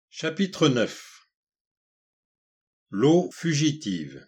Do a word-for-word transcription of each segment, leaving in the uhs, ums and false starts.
Chapitre neuf. L'eau fugitive.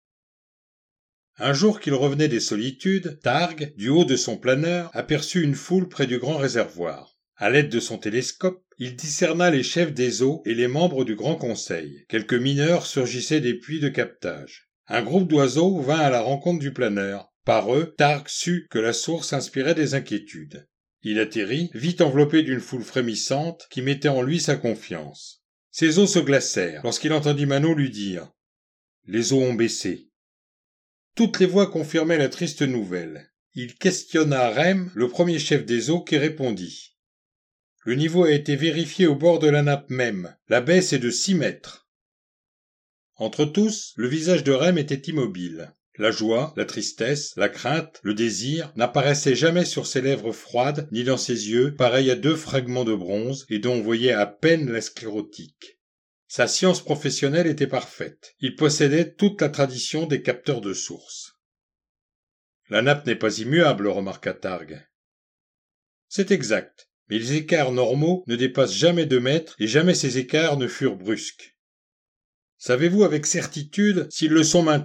Un jour qu'il revenait des solitudes, Targ, du haut de son planeur, aperçut une foule près du grand réservoir. À l'aide de son télescope, il discerna les chefs des eaux et les membres du Grand Conseil. Quelques mineurs surgissaient des puits de captage. Un groupe d'oiseaux vint à la rencontre du planeur. Par eux, Targ sut que la source inspirait des inquiétudes. Il atterrit, vite enveloppé d'une foule frémissante qui mettait en lui sa confiance. Ses os se glacèrent lorsqu'il entendit Manon lui dire « Les eaux ont baissé ». Toutes les voix confirmaient la triste nouvelle. Il questionna Rem, le premier chef des eaux, qui répondit « Le niveau a été vérifié au bord de la nappe même. La baisse est de six mètres. » Entre tous, le visage de Rem était immobile. La joie, la tristesse, la crainte, le désir n'apparaissaient jamais sur ses lèvres froides ni dans ses yeux, pareils à deux fragments de bronze et dont on voyait à peine la sclérotique. Sa science professionnelle était parfaite. Il possédait toute la tradition des capteurs de source. « La nappe n'est pas immuable, remarqua Targ. »« C'est exact, mais les écarts normaux ne dépassent jamais deux mètres et jamais ces écarts ne furent brusques. Savez-vous avec certitude s'ils le sont maintenant ? »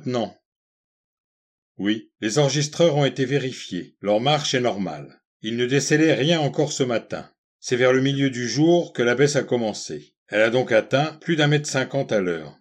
Oui, les enregistreurs ont été vérifiés. Leur marche est normale. Ils ne décélaient rien encore ce matin. C'est vers le milieu du jour que la baisse a commencé. Elle a donc atteint plus d'un mètre cinquante à l'heure.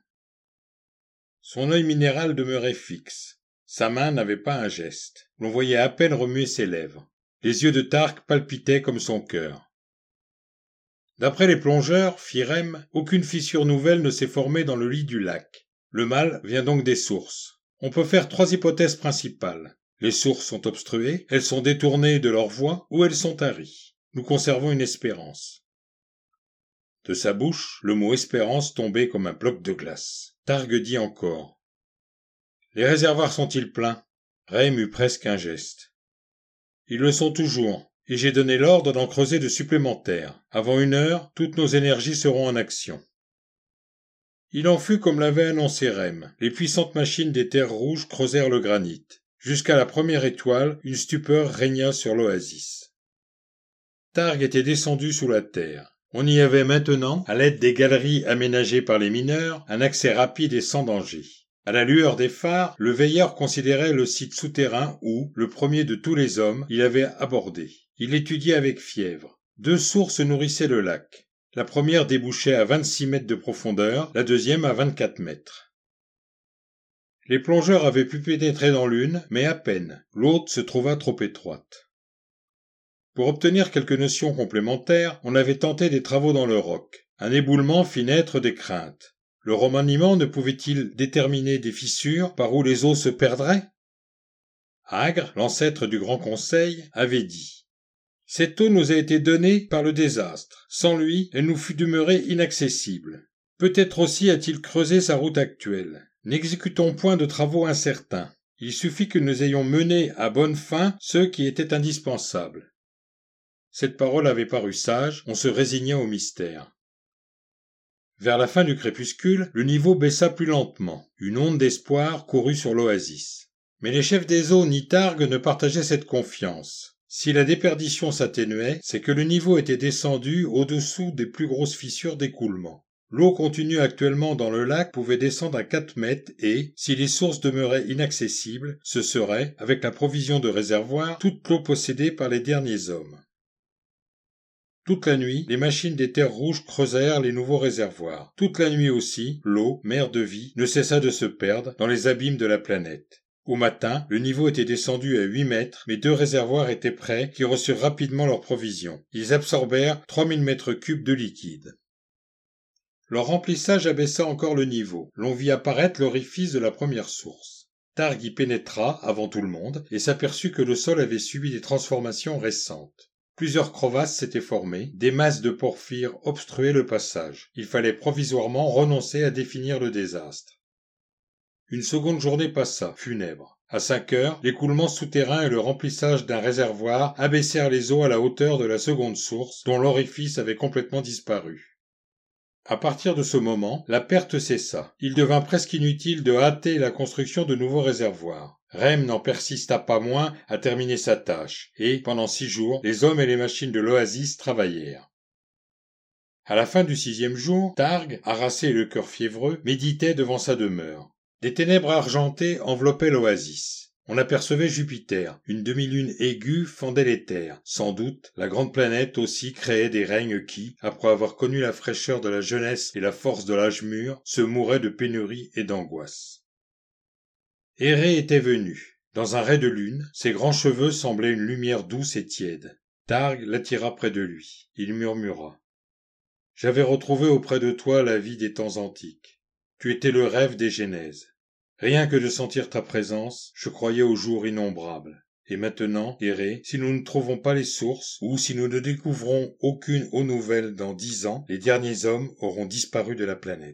Son œil minéral demeurait fixe. Sa main n'avait pas un geste. L'on voyait à peine remuer ses lèvres. Les yeux de Targ palpitaient comme son cœur. D'après les plongeurs, fit Rem, aucune fissure nouvelle ne s'est formée dans le lit du lac. Le mal vient donc des sources. On peut faire trois hypothèses principales. Les sources sont obstruées, elles sont détournées de leur voie ou elles sont taries. Nous conservons une espérance. De sa bouche, le mot espérance tombait comme un bloc de glace. Targ dit encore. Les réservoirs sont-ils pleins ? Rem eut presque un geste. Ils le sont toujours, et j'ai donné l'ordre d'en creuser de supplémentaires. Avant une heure, toutes nos énergies seront en action. Il en fut comme l'avait annoncé Rem. Les puissantes machines des terres rouges creusèrent le granit. Jusqu'à la première étoile, une stupeur régna sur l'oasis. Targ était descendu sous la terre. On y avait maintenant, à l'aide des galeries aménagées par les mineurs, un accès rapide et sans danger. À la lueur des phares, le veilleur considérait le site souterrain où, le premier de tous les hommes, il avait abordé. Il l'étudiait avec fièvre. Deux sources nourrissaient le lac. La première débouchait à vingt-six mètres de profondeur, la deuxième à vingt-quatre mètres. Les plongeurs avaient pu pénétrer dans l'une, mais à peine. L'autre se trouva trop étroite. Pour obtenir quelques notions complémentaires, on avait tenté des travaux dans le roc. Un éboulement fit naître des craintes. Le remaniement ne pouvait-il déterminer des fissures par où les eaux se perdraient ? Agre, l'ancêtre du Grand Conseil, avait dit « Cette eau nous a été donnée par le désastre. Sans lui, elle nous fût demeurée inaccessible. Peut-être aussi a-t-il creusé sa route actuelle. N'exécutons point de travaux incertains. Il suffit que nous ayons mené à bonne fin ceux qui étaient indispensables. » Cette parole avait paru sage, on se résigna au mystère. Vers la fin du crépuscule, le niveau baissa plus lentement. Une onde d'espoir courut sur l'oasis. Mais les chefs des eaux ni Targ ne partageaient cette confiance. Si la déperdition s'atténuait, c'est que le niveau était descendu au-dessous des plus grosses fissures d'écoulement. L'eau contenue actuellement dans le lac pouvait descendre à quatre mètres et, si les sources demeuraient inaccessibles, ce serait, avec la provision de réservoirs, toute l'eau possédée par les derniers hommes. Toute la nuit, les machines des terres rouges creusèrent les nouveaux réservoirs. Toute la nuit aussi, l'eau, mère de vie, ne cessa de se perdre dans les abîmes de la planète. Au matin, le niveau était descendu à huit mètres, mais deux réservoirs étaient prêts qui reçurent rapidement leurs provisions. Ils absorbèrent trois mille mètres cubes de liquide. Leur remplissage abaissa encore le niveau. L'on vit apparaître l'orifice de la première source. Targ y pénétra, avant tout le monde, et s'aperçut que le sol avait subi des transformations récentes. Plusieurs crevasses s'étaient formées, des masses de porphyre obstruaient le passage. Il fallait provisoirement renoncer à définir le désastre. Une seconde journée passa, funèbre. À cinq heures, l'écoulement souterrain et le remplissage d'un réservoir abaissèrent les eaux à la hauteur de la seconde source, dont l'orifice avait complètement disparu. À partir de ce moment, la perte cessa. Il devint presque inutile de hâter la construction de nouveaux réservoirs. Rem n'en persista pas moins à terminer sa tâche, et, pendant six jours, les hommes et les machines de l'oasis travaillèrent. À la fin du sixième jour, Targ, harassé et le cœur fiévreux, méditait devant sa demeure. Des ténèbres argentées enveloppaient l'oasis. On apercevait Jupiter, une demi-lune aiguë fendait les terres. Sans doute, la grande planète aussi créait des règnes qui, après avoir connu la fraîcheur de la jeunesse et la force de l'âge mûr, se mouraient de pénurie et d'angoisse. Hérée était venu. Dans un ray de lune, ses grands cheveux semblaient une lumière douce et tiède. Targ l'attira près de lui. Il murmura. « J'avais retrouvé auprès de toi la vie des temps antiques. Tu étais le rêve des Genèses. Rien que de sentir ta présence, je croyais aux jours innombrables. Et maintenant, Hérée, si nous ne trouvons pas les sources, ou si nous ne découvrons aucune eau nouvelle dans dix ans, les derniers hommes auront disparu de la planète. »